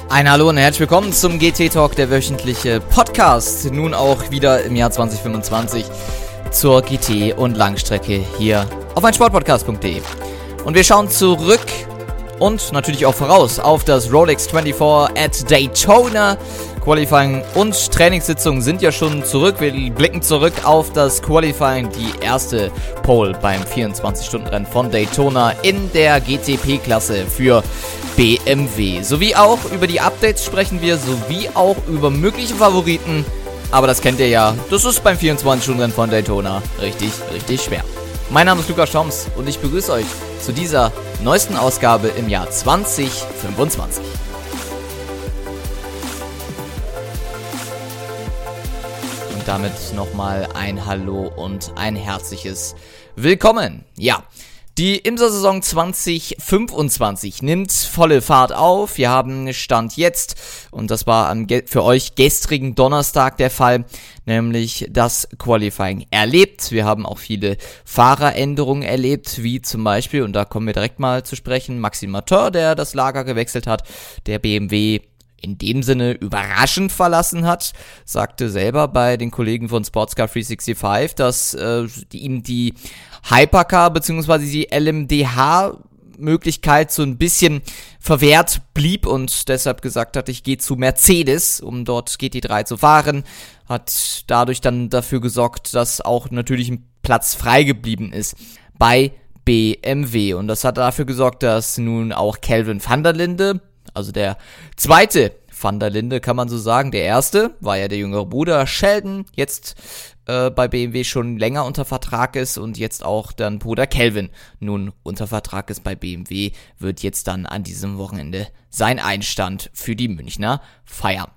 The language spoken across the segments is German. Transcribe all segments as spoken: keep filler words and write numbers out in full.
Ein Hallo und herzlich willkommen zum G T Talk, der wöchentliche Podcast. Nun auch wieder im Jahr zwanzig fünfundzwanzig zur G T- und Langstrecke hier auf meinsportpodcast punkt de. Und wir schauen zurück und natürlich auch voraus auf das Rolex vierundzwanzig at Daytona. Qualifying und Trainingssitzungen sind ja schon zurück. Wir blicken zurück auf das Qualifying, die erste Pole beim vierundzwanzig-Stunden-Rennen von Daytona in der G T P-Klasse für B M W. Sowie auch über die Updates sprechen wir, sowie auch über mögliche Favoriten. Aber das kennt ihr ja, das ist beim vierundzwanzig-Stunden-Rennen von Daytona richtig, richtig schwer. Mein Name ist Lukas Schoms und ich begrüße euch zu dieser neuesten Ausgabe im Jahr zwanzig fünfundzwanzig. Und damit nochmal ein Hallo und ein herzliches Willkommen. Ja, die IMSA-Saison zwanzig fünfundzwanzig nimmt volle Fahrt auf. Wir haben Stand jetzt, und das war am ge- für euch gestrigen Donnerstag der Fall, nämlich das Qualifying erlebt. Wir haben auch viele Fahreränderungen erlebt, wie zum Beispiel, und da kommen wir direkt mal zu sprechen, Maxime Martin, der das Lager gewechselt hat, der B M W in dem Sinne überraschend verlassen hat, sagte selber bei den Kollegen von Sportscar dreihundertfünfundsechzig, dass äh, die, ihm die Hypercar bzw. die L M D H-Möglichkeit so ein bisschen verwehrt blieb und deshalb gesagt hat, ich gehe zu Mercedes, um dort G T drei zu fahren, hat dadurch dann dafür gesorgt, dass auch natürlich ein Platz frei geblieben ist bei B M W und das hat dafür gesorgt, dass nun auch Kelvin van der Linde, also der zweite Van der Linde, kann man so sagen. Der erste war ja der jüngere Bruder Sheldon, jetzt äh, bei B M W schon länger unter Vertrag ist und jetzt auch dann Bruder Kelvin nun unter Vertrag ist bei B M W, wird jetzt dann an diesem Wochenende sein Einstand für die Münchner feiern.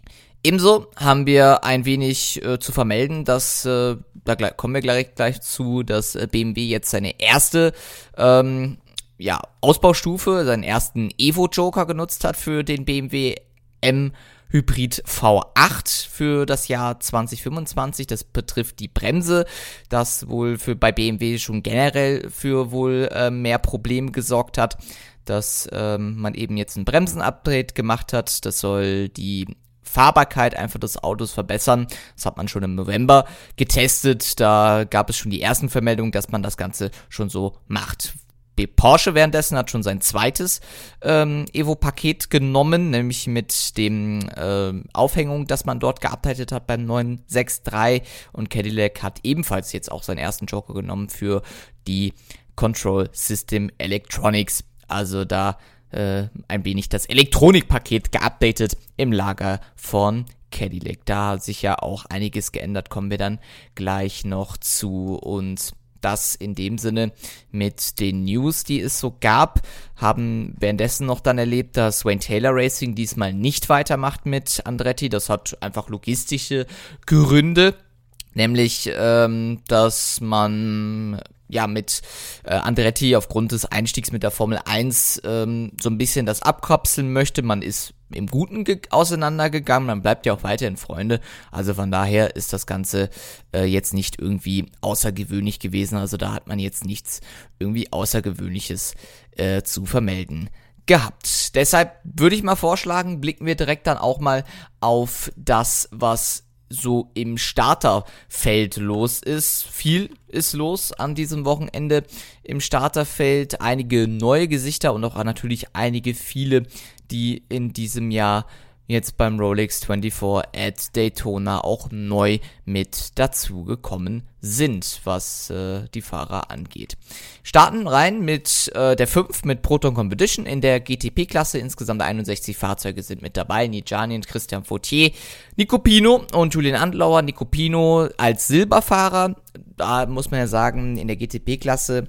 Ebenso haben wir ein wenig äh, zu vermelden, dass, äh, da gleich, kommen wir gleich, gleich zu, dass äh, B M W jetzt seine erste ähm, ja, Ausbaustufe, seinen ersten Evo-Joker genutzt hat für den B M W M Hybrid V acht für das Jahr zwanzig fünfundzwanzig. Das betrifft die Bremse, das wohl für bei B M W schon generell für wohl äh, mehr Probleme gesorgt hat, dass ähm, man eben jetzt ein Bremsen-Upgrade gemacht hat. Das soll die Fahrbarkeit einfach des Autos verbessern. Das hat man schon im November getestet. Da gab es schon die ersten Vermeldungen, dass man das Ganze schon so macht. Porsche währenddessen hat schon sein zweites ähm, Evo-Paket genommen, nämlich mit dem äh, Aufhängung, das man dort geupdatet hat beim neuen sechs drei, und Cadillac hat ebenfalls jetzt auch seinen ersten Joker genommen für die Control System Electronics, also da äh, ein wenig das Elektronikpaket geupdatet im Lager von Cadillac. Da hat sich ja auch einiges geändert, kommen wir dann gleich noch zu. Und das in dem Sinne mit den News, die es so gab, haben währenddessen noch dann erlebt, dass Wayne Taylor Racing diesmal nicht weitermacht mit Andretti. Das hat einfach logistische Gründe, nämlich, ähm, dass man ja mit äh, Andretti aufgrund des Einstiegs mit der Formel eins ähm, so ein bisschen das abkapseln möchte. Man ist im Guten ge- auseinandergegangen, man bleibt ja auch weiterhin Freunde, also von daher ist das Ganze äh, jetzt nicht irgendwie außergewöhnlich gewesen, also da hat man jetzt nichts irgendwie Außergewöhnliches äh, zu vermelden gehabt. Deshalb würde ich mal vorschlagen, blicken wir direkt dann auch mal auf das, was so im Starterfeld los ist. Viel ist los an diesem Wochenende im Starterfeld. Einige neue Gesichter und auch natürlich einige viele, die in diesem Jahr jetzt beim Rolex vierundzwanzig at Daytona auch neu mit dazugekommen sind, was äh, die Fahrer angeht. Starten rein mit äh, der fünf, mit Proton Competition in der G T P-Klasse. Insgesamt einundsechzig Fahrzeuge sind mit dabei. Nijani und Christian Fautier, Nico Pino und Julian Andlauer. Nico Pino als Silberfahrer. Da muss man ja sagen, in der G T P-Klasse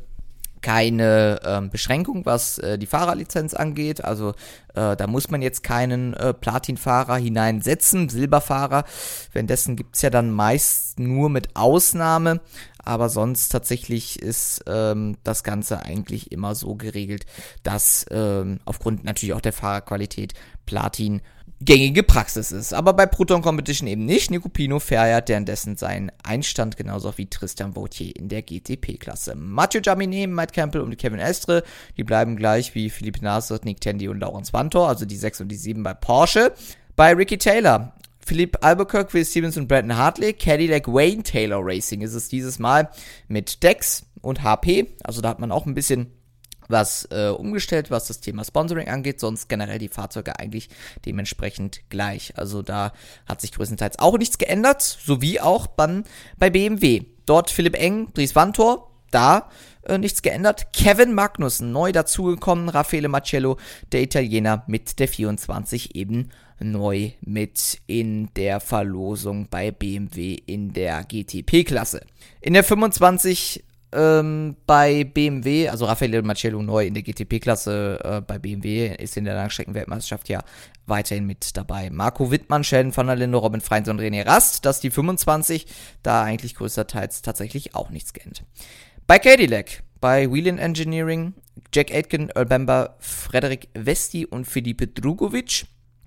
keine ähm, Beschränkung, was äh, die Fahrerlizenz angeht, also äh, da muss man jetzt keinen äh, Platinfahrer hineinsetzen, Silberfahrer, währenddessen gibt's ja dann meist nur mit Ausnahme, aber sonst tatsächlich ist ähm, das Ganze eigentlich immer so geregelt, dass ähm, aufgrund natürlich auch der Fahrerqualität Platin gängige Praxis ist. Aber bei Proton Competition eben nicht. Nico Pino feiert währenddessen seinen Einstand, genauso wie Tristan Vautier in der G T P-Klasse. Mathieu Jaminet, Matt Campbell und Kevin Estre, die bleiben gleich wie Philippe Nasr, Nick Tandy und Laurens Vantor, also die sechs und die sieben bei Porsche. Bei Ricky Taylor, Philippe Albuquerque, Will Stevens und Brandon Hartley, Cadillac Wayne Taylor Racing ist es dieses Mal mit Dex und H P, also da hat man auch ein bisschen was äh, umgestellt, was das Thema Sponsoring angeht, sonst generell die Fahrzeuge eigentlich dementsprechend gleich. Also da hat sich größtenteils auch nichts geändert, sowie auch dann bei B M W. Dort Philipp Eng, Dries Vantor, da äh, nichts geändert. Kevin Magnussen, neu dazugekommen, Raffaele Marcello, der Italiener mit der vierundzwanzig eben neu mit in der Verlosung bei B M W in der G T P-Klasse. In der fünfundzwanzig Ähm, bei B M W, also Raffaele Marcello neu in der G T P-Klasse äh, bei B M W, ist in der Langstreckenweltmeisterschaft ja weiterhin mit dabei. Marco Wittmann, Sheldon van der Linde, Robin Freins und René Rast, das ist die fünfundzwanzig, da eigentlich größtenteils tatsächlich auch nichts geändert. Bei Cadillac, bei Whelen Engineering, Jack Aitken, Earl Bamber, Frederik Vesti und Filipe Drugovic.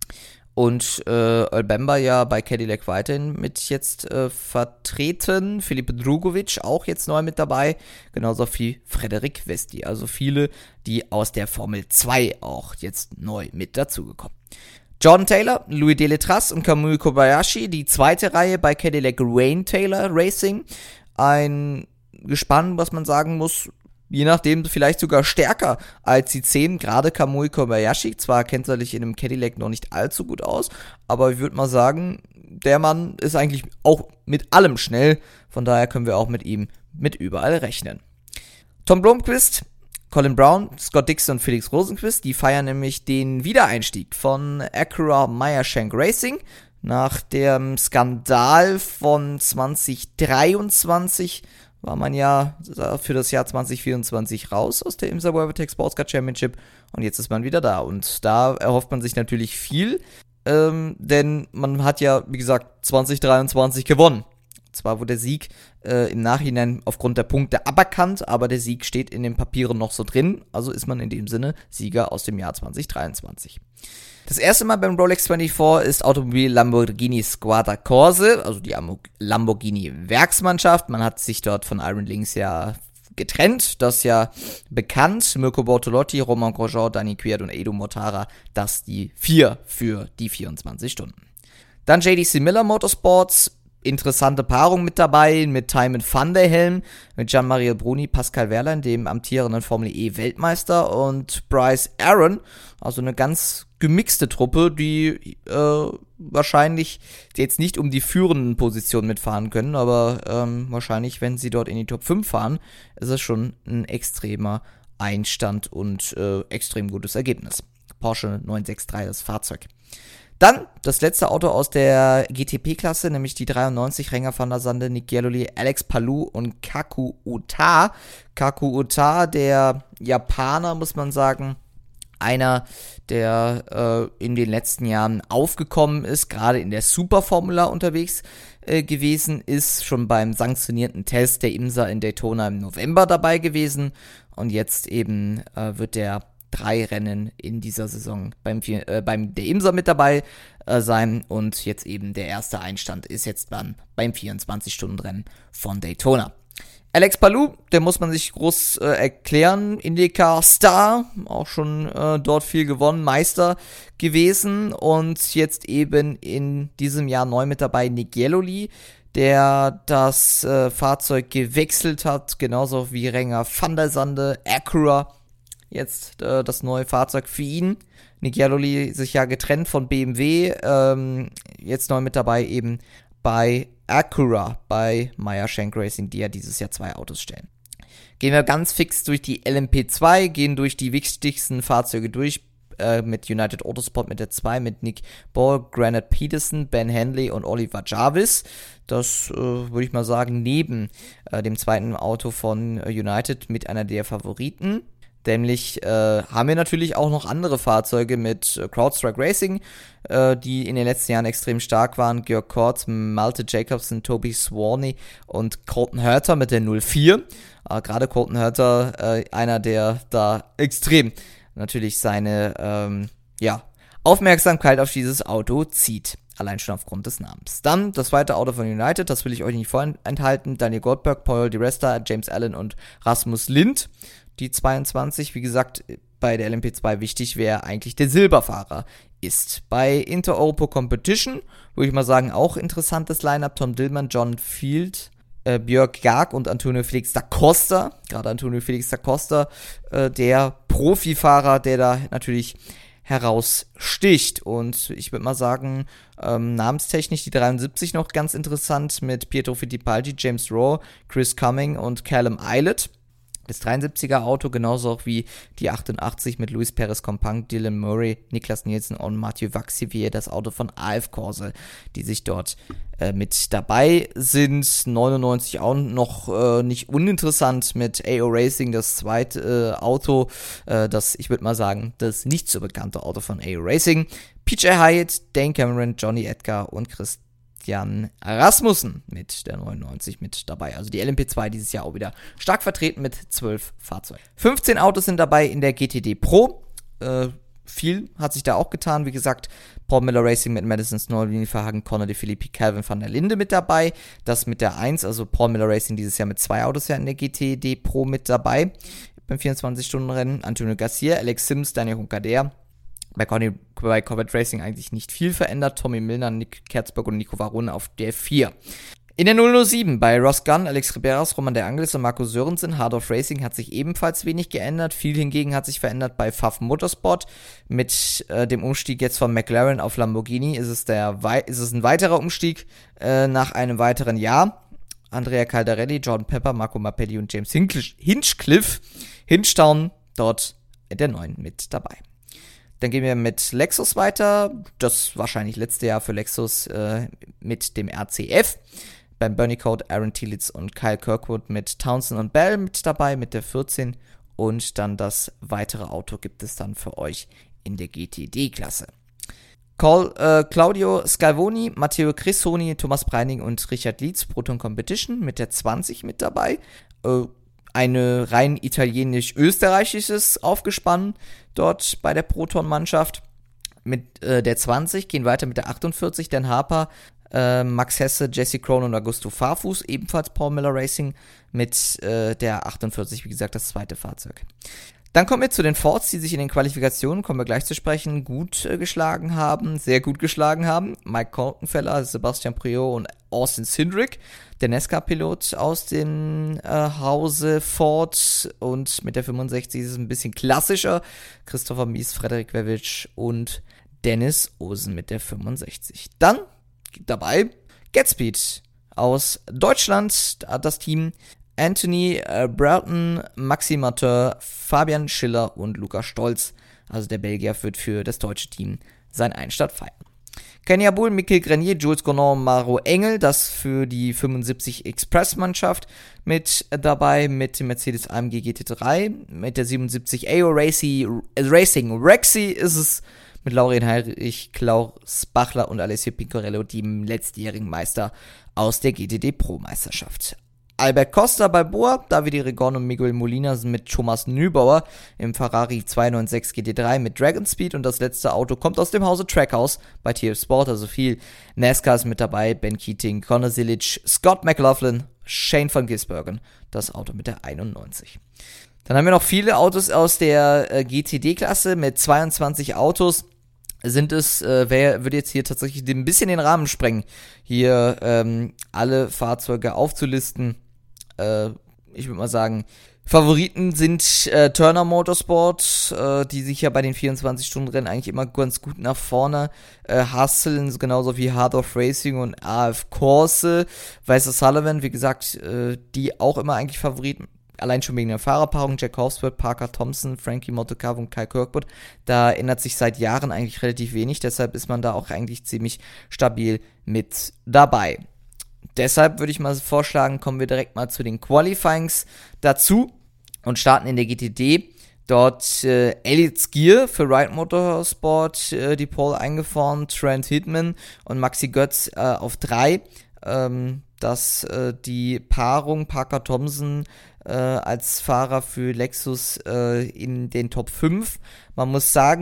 Und äh, Earl Bamber ja bei Cadillac weiterhin mit jetzt äh, vertreten. Filipe Drugovic auch jetzt neu mit dabei. Genauso wie Frederik Vesti. Also viele, die aus der Formel zwei auch jetzt neu mit dazugekommen. Jordan Taylor, Louis Deletras und Kamui Kobayashi. Die zweite Reihe bei Cadillac Wayne Taylor Racing. Ein Gespann, was man sagen muss, je nachdem vielleicht sogar stärker als die zehn, gerade Kamui Kobayashi. Zwar kennt er sich in einem Cadillac noch nicht allzu gut aus, aber ich würde mal sagen, der Mann ist eigentlich auch mit allem schnell. Von daher können wir auch mit ihm mit überall rechnen. Tom Blomqvist, Colin Brown, Scott Dixon und Felix Rosenqvist, die feiern nämlich den Wiedereinstieg von Acura Meyer-Shank Racing. Nach dem Skandal von zwanzig dreiundzwanzig war man ja für das Jahr zwanzig vierundzwanzig raus aus der IMSA WeatherTech Sports Car Championship und jetzt ist man wieder da und da erhofft man sich natürlich viel, ähm, denn man hat ja, wie gesagt, zwanzig dreiundzwanzig gewonnen. Zwar wurde der Sieg äh, im Nachhinein aufgrund der Punkte aberkannt, aber der Sieg steht in den Papieren noch so drin, also ist man in dem Sinne Sieger aus dem Jahr zwanzig dreiundzwanzig. Das erste Mal beim Rolex vierundzwanzig ist Automobil Lamborghini Squadra Corse, also die Lamborghini-Werksmannschaft. Man hat sich dort von Iron Lynx ja getrennt, das ist ja bekannt. Mirko Bortolotti, Romain Grosjean, Dani Kwiat und Edo Mortara, das die vier für die vierundzwanzig Stunden. Dann J D C Miller Motorsports, interessante Paarung mit dabei, mit Thymen van der Helm, mit Gian-Maria Bruni, Pascal Wehrlein, dem amtierenden Formel E Weltmeister und Bryce Aaron, also eine ganz gemixte Truppe, die äh, wahrscheinlich jetzt nicht um die führenden Positionen mitfahren können, aber ähm, wahrscheinlich, wenn sie dort in die Top fünf fahren, ist es schon ein extremer Einstand und äh, extrem gutes Ergebnis. Porsche neun sechs drei, das Fahrzeug. Dann das letzte Auto aus der G T P-Klasse, nämlich die dreiundneunzig, Renger van der Sande, Nick Gialoli, Alex Palou und Kaku Uta. Kaku Uta, der Japaner, muss man sagen, einer, der äh, in den letzten Jahren aufgekommen ist, gerade in der Superformula unterwegs äh, gewesen ist, schon beim sanktionierten Test der IMSA in Daytona im November dabei gewesen und jetzt eben äh, wird der drei Rennen in dieser Saison beim, äh, beim der IMSA mit dabei äh, sein und jetzt eben der erste Einstand ist jetzt dann beim vierundzwanzig-Stunden-Rennen von Daytona. Alex Palou, der muss man sich groß äh, erklären, IndyCar Star, auch schon äh, dort viel gewonnen, Meister gewesen und jetzt eben in diesem Jahr neu mit dabei Nick Gialoli, der das äh, Fahrzeug gewechselt hat, genauso wie Renger van der Sande, Acura, jetzt äh, das neue Fahrzeug für ihn. Nick Gialoli sich ja getrennt von B M W, ähm, jetzt neu mit dabei eben bei Acura, bei Meyer-Shank Racing, die ja dieses Jahr zwei Autos stellen. Gehen wir ganz fix durch die L M P zwei, gehen durch die wichtigsten Fahrzeuge durch, äh, mit United Autosport mit der zwei, mit Nick Ball, Granite Peterson, Ben Handley und Oliver Jarvis. Das äh, würde ich mal sagen, neben äh, dem zweiten Auto von äh, United mit einer der Favoriten. Nämlich äh, haben wir natürlich auch noch andere Fahrzeuge mit äh, CrowdStrike Racing, äh, die in den letzten Jahren extrem stark waren. Georg Kortz, Malte Jacobsen, Toby Swaney und Colton Herta mit der null vier. Äh, Gerade Colton Herta, äh, einer, der da extrem natürlich seine ähm, ja, Aufmerksamkeit auf dieses Auto zieht. Allein schon aufgrund des Namens. Dann das zweite Auto von United, das will ich euch nicht vorenthalten. Daniel Goldberg, Paul Di Resta, James Allen und Rasmus Lind. Die zweiundzwanzig, wie gesagt, bei der L M P zwei wichtig, wer eigentlich der Silberfahrer ist. Bei Inter-Europe Competition würde ich mal sagen, auch interessantes Lineup. Tom Dillman, John Field, äh, Björk Garg und Antonio Felix da Costa. Gerade Antonio Felix da Costa, äh, der Profifahrer, der da natürlich heraussticht. Und ich würde mal sagen, ähm, namenstechnisch die dreiundsiebzig noch ganz interessant mit Pietro Fittipaldi, James Rowe, Chris Cumming und Callum Eilert. Das dreiundsiebziger Auto, genauso auch wie die achtundachtzig mit Luis Perez Compang, Dylan Murray, Niklas Nielsen und Mathieu Vaxivier, das Auto von A F Corse, die sich dort äh, mit dabei sind. neunundneunzig auch noch äh, nicht uninteressant mit A O Racing, das zweite äh, Auto, äh, das, ich würde mal sagen, das nicht so bekannte Auto von A O Racing. P J Hyatt, Dane Cameron, Johnny Edgar und Chris Jan Rasmussen mit der neunundneunzig mit dabei. Also die L M P zwei dieses Jahr auch wieder stark vertreten mit zwölf Fahrzeugen. fünfzehn Autos sind dabei in der G T D Pro. Äh, viel hat sich da auch getan. Wie gesagt, Paul Miller Racing mit Madison Snow, Lini Verhagen, Conor de Philippi, Calvin van der Linde mit dabei. Das mit der eins, also Paul Miller Racing dieses Jahr mit zwei Autos ja in der G T D Pro mit dabei. Beim vierundzwanzig-Stunden-Rennen Antonio Garcia, Alex Sims, Daniel Hunkader. Bei, Conny, bei Corvette Racing eigentlich nicht viel verändert. Tommy Milner, Nick Kerzberg und Nico Varone auf der vier. In der null null sieben bei Ross Gunn, Alex Riberas, Roman de Angelis und Marco Sörensen. Hard of Racing hat sich ebenfalls wenig geändert. Viel hingegen hat sich verändert bei Pfaff Motorsport. Mit äh, dem Umstieg jetzt von McLaren auf Lamborghini ist es, der, ist es ein weiterer Umstieg äh, nach einem weiteren Jahr. Andrea Caldarelli, Jordan Pepper, Marco Mappelli und James Hinchcliffe, Hinchtown dort in der neun mit dabei. Dann gehen wir mit Lexus weiter. Das wahrscheinlich letzte Jahr für Lexus äh, mit dem R C F. Beim Bernie Code Aaron Tielitz und Kyle Kirkwood mit Townsend und Bell mit dabei mit der vierzehn. Und dann das weitere Auto gibt es dann für euch in der G T D-Klasse. Call, äh, Claudio Scalvoni, Matteo Crissoni, Thomas Breining und Richard Lietz, Proton Competition mit der zwanzig mit dabei. Äh, eine rein italienisch-österreichisches Aufgespann dort bei der Proton-Mannschaft. Mit äh, der zwanzig gehen weiter mit der achtundvierzig, Dan Harper, äh, Max Hesse, Jesse Krohn und Augusto Farfus, ebenfalls Paul Miller Racing mit äh, der achtundvierzig, wie gesagt, das zweite Fahrzeug. Dann kommen wir zu den Fords, die sich in den Qualifikationen, kommen wir gleich zu sprechen, gut äh, geschlagen haben, sehr gut geschlagen haben. Mike Korkenfeller, Sebastian Priot und Austin Cindric, der NASCAR-Pilot aus dem äh, Hause Ford, und mit der fünfundsechzig ist es ein bisschen klassischer. Christopher Mies, Frederik Wewitsch und Dennis Osen mit der fünfundsechzig. Dann dabei Getspeed aus Deutschland, das Team Anthony äh, Broughton, Maxi Mateur, Fabian Schiller und Lukas Stolz. Also der Belgier wird für das deutsche Team seinen Einstand feiern. Kenya Bull, Michael Grenier, Jules Gonon, Maro Engel, das für die fünfundsiebzig Express-Mannschaft mit dabei, mit dem Mercedes A M G G T drei, mit der siebenundsiebzig A O Racing, Racing Rexy ist es, mit Laurin Heinrich, Klaus Bachler und Alessio Pincorello, die letztjährigen Meister aus der G T D Pro-Meisterschaft. Albert Costa bei Boa, Davide Regon und Miguel Molina sind mit Thomas Nübauer im Ferrari zweihundertneunundsechzig G T drei mit Dragon Speed, und das letzte Auto kommt aus dem Hause Trackhouse bei T F Sport, also viel NASCAR ist mit dabei, Ben Keating, Conor Silic, Scott McLaughlin, Shane van Gisbergen, das Auto mit der einundneunzig. Dann haben wir noch viele Autos aus der äh, G T D-Klasse mit zweiundzwanzig Autos. Sind es, äh, wer würde jetzt hier tatsächlich ein bisschen den Rahmen sprengen, hier ähm, alle Fahrzeuge aufzulisten. Äh, ich würde mal sagen, Favoriten sind äh, Turner Motorsport, äh, die sich ja bei den vierundzwanzig-Stunden-Rennen eigentlich immer ganz gut nach vorne äh, hustlen, genauso wie Hard of Racing und A F Corse. Weißer Sullivan, wie gesagt, äh, die auch immer eigentlich Favoriten. Allein schon wegen der Fahrerpaarung, Jack Hofsworth, Parker Thompson, Frankie Motokawa und Kyle Kirkwood, da ändert sich seit Jahren eigentlich relativ wenig, deshalb ist man da auch eigentlich ziemlich stabil mit dabei. Deshalb würde ich mal vorschlagen, kommen wir direkt mal zu den Qualifyings dazu und starten in der G T D. Dort äh, Elliot Skier für Wright Motorsport äh, die Pole eingefahren, Trent Hitman und Maxi Götz äh, auf drei. Ähm, dass äh, die Paarung Parker Thompson äh, als Fahrer für Lexus äh, in den Top fünf. Man muss sagen,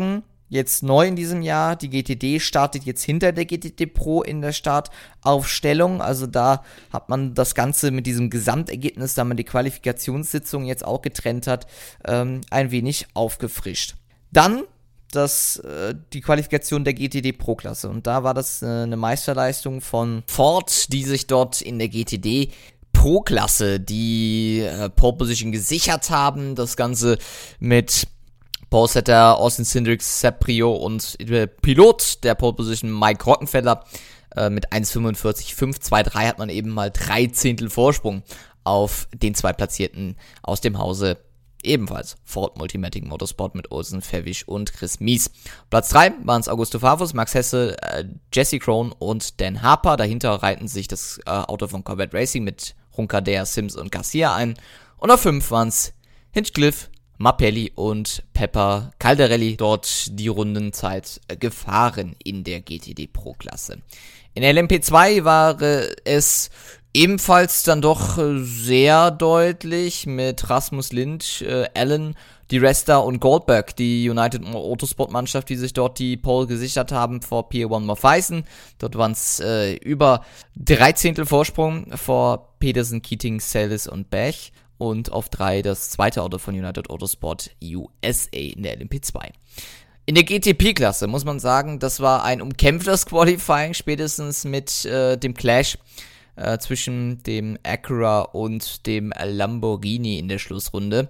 jetzt neu in diesem Jahr. Die G T D startet jetzt hinter der G T D Pro in der Startaufstellung. Also da hat man das Ganze mit diesem Gesamtergebnis, da man die Qualifikationssitzung jetzt auch getrennt hat, ähm, ein wenig aufgefrischt. Dann das, äh, die Qualifikation der G T D Pro-Klasse. Und da war das äh, eine Meisterleistung von Ford, die sich dort in der G T D Pro-Klasse die äh, Pole Position gesichert haben. Das Ganze mit Pole-Setter Austin Cindric, Seb Priaulx und äh, Pilot der Pole Position Mike Rockenfeller äh, mit eins fünfundvierzig fünf zwei drei hat man eben mal drei Zehntel Vorsprung auf den Zweitplatzierten aus dem Hause ebenfalls Ford Multimatic Motorsport mit Olsen Fäwig und Chris Mies. Platz drei waren es Augusto Favos, Max Hesse, äh, Jesse Krohn und Dan Harper. Dahinter reihten sich das äh, Auto von Corvette Racing mit Roncadere, Sims und Garcia ein. Und auf fünf waren es Hinchcliffe, Mappelli und Pepper Caldarelli, dort die Rundenzeit äh, gefahren in der G T D Pro-Klasse. In der L M P zwei war äh, es ebenfalls dann doch sehr deutlich mit Rasmus Lind, äh, Allen, Di Resta und Goldberg, die United Autosport-Mannschaft, die sich dort die Pole gesichert haben vor P eins Morpheisen. Dort waren es äh, über drei Zehntel Vorsprung vor Pedersen, Keating, Salis und Bech. Und auf drei das zweite Auto von United Autosport U S A in der L M P zwei. In der G T P-Klasse muss man sagen, das war ein umkämpftes Qualifying, spätestens mit äh, dem Clash Äh, zwischen dem Acura und dem Lamborghini in der Schlussrunde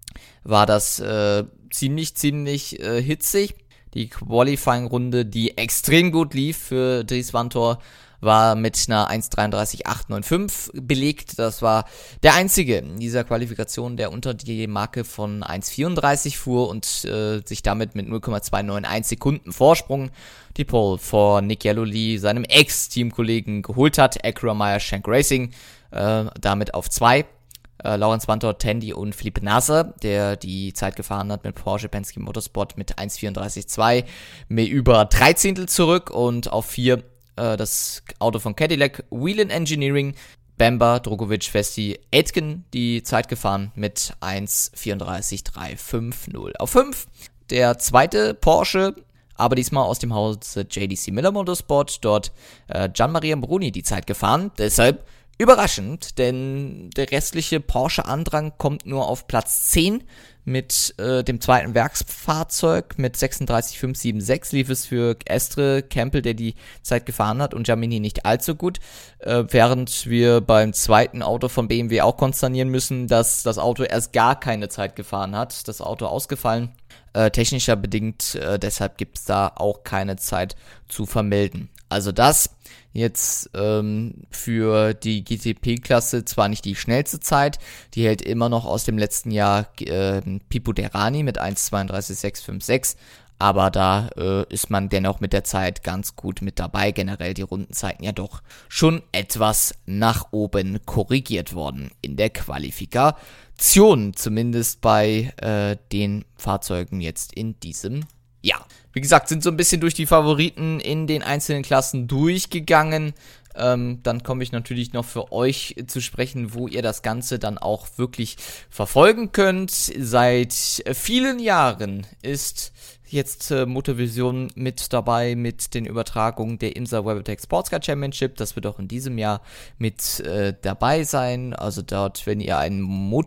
war das äh, ziemlich, ziemlich äh, hitzig. Die Qualifying-Runde, die extrem gut lief für Dries Vanthoor, war mit einer eins dreiunddreißig acht neun fünf belegt. Das war der einzige in dieser Qualifikation, der unter die Marke von eins vierunddreißig fuhr und äh, sich damit mit null Komma zwei neun eins Sekunden Vorsprung die Pole vor Nick Yellow-Lee, seinem Ex-Teamkollegen, geholt hat. Acura Meyer Shank Racing äh, damit auf zwei. Äh, Laurens Vanthoor, Tandy und Philippe Nasser, der die Zeit gefahren hat mit Porsche Penske Motorsport mit eins vierunddreißig zwei, mit über drei Zehntel zurück. Und auf vier äh, das Auto von Cadillac, Whelen Engineering, Bamber, Drogovic, Vesti, Aitken die Zeit gefahren mit eins vierunddreißig drei fünfzig. Auf fünf der zweite Porsche, aber diesmal aus dem Hause J D C Miller Motorsport, dort äh, Gianmaria Bruni die Zeit gefahren. Deshalb überraschend, denn der restliche Porsche-Andrang kommt nur auf Platz zehn mit äh, dem zweiten Werksfahrzeug mit sechsunddreißig fünf sechsundsiebzig. Lief es für Estre Campbell, der die Zeit gefahren hat, und Giamini nicht allzu gut, äh, während wir beim zweiten Auto von B M W auch konstatieren müssen, dass das Auto erst gar keine Zeit gefahren hat. Das Auto ausgefallen, äh, technischer bedingt, äh, deshalb gibt es da auch keine Zeit zu vermelden. Also das jetzt ähm, für die G T P-Klasse zwar nicht die schnellste Zeit, die hält immer noch aus dem letzten Jahr äh, Pipo Derani mit eins zweiunddreißig sechs fünfundfünfzig, aber da äh, ist man dennoch mit der Zeit ganz gut mit dabei. Generell die Rundenzeiten ja doch schon etwas nach oben korrigiert worden in der Qualifikation, zumindest bei äh, den Fahrzeugen jetzt in diesem Jahr. Wie gesagt, sind so ein bisschen durch die Favoriten in den einzelnen Klassen durchgegangen. Ähm, dann komme ich natürlich noch für euch zu sprechen, wo ihr das Ganze dann auch wirklich verfolgen könnt. Seit vielen Jahren ist jetzt äh, Motorvision mit dabei mit den Übertragungen der IMSA WeatherTech Sportscar Championship. Das wird auch in diesem Jahr mit äh, dabei sein. Also dort, wenn ihr eine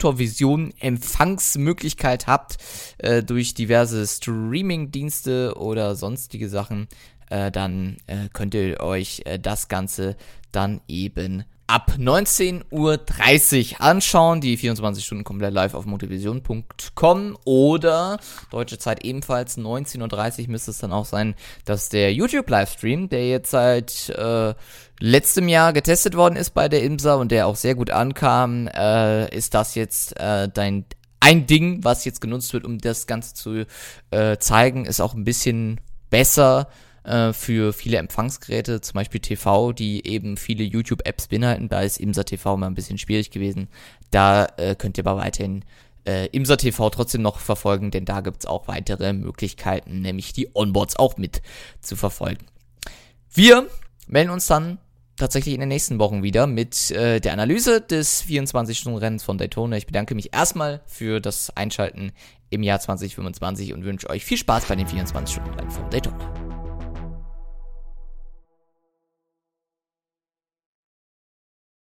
Motorvision-Empfangsmöglichkeit habt äh, durch diverse Streaming-Dienste oder sonstige Sachen, äh, dann äh, könnt ihr euch äh, das Ganze dann eben ab neunzehn Uhr dreißig anschauen, die vierundzwanzig Stunden komplett live auf motorvision punkt com, oder deutsche Zeit ebenfalls neunzehn Uhr dreißig müsste es dann auch sein, dass der YouTube-Livestream, der jetzt seit äh, letztem Jahr getestet worden ist bei der IMSA und der auch sehr gut ankam, äh, ist das jetzt äh, dein ein Ding, was jetzt genutzt wird, um das Ganze zu äh, zeigen, ist auch ein bisschen besser für viele Empfangsgeräte, zum Beispiel T V, die eben viele YouTube-Apps beinhalten. Da ist IMSA T V mal ein bisschen schwierig gewesen. Da äh, könnt ihr aber weiterhin äh, IMSA T V trotzdem noch verfolgen, denn da gibt's auch weitere Möglichkeiten, nämlich die Onboards auch mit zu verfolgen. Wir melden uns dann tatsächlich in den nächsten Wochen wieder mit äh, der Analyse des vierundzwanzig-Stunden-Rennens von Daytona. Ich bedanke mich erstmal für das Einschalten im Jahr zwanzig fünfundzwanzig und wünsche euch viel Spaß bei den vierundzwanzig-Stunden-Rennen von Daytona.